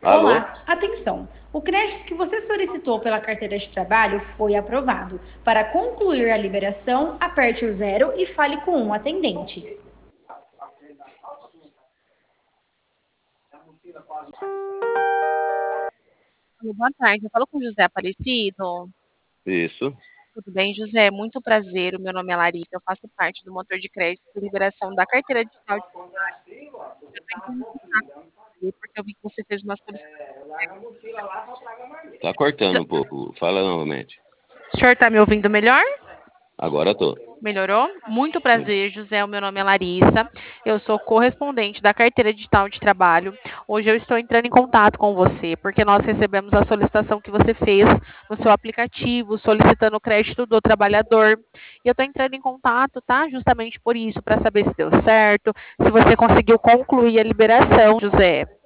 Alô? Olá, atenção! O crédito que você solicitou pela carteira de trabalho foi aprovado. Para concluir a liberação, aperte o zero e fale com um atendente. Alô, boa tarde, eu falo com o José Aparecido. Isso. Tudo bem, José? Muito prazer, o meu nome é Larissa, eu faço parte do motor de crédito de liberação da carteira digital de trabalho. Eu estou entrando em contato com você porque eu vi que você fez uma solicitação. Tá cortando um pouco. Fala novamente. O senhor está me ouvindo melhor? Agora tô. Melhorou? Muito Sim. prazer, José. O meu nome é Larissa. Eu sou correspondente da carteira digital de trabalho. Hoje eu estou entrando em contato com você porque nós recebemos a solicitação que você fez no seu aplicativo, solicitando o crédito do trabalhador. E eu estou entrando em contato, tá? Justamente por isso, para saber se deu certo, se você conseguiu concluir a liberação, José.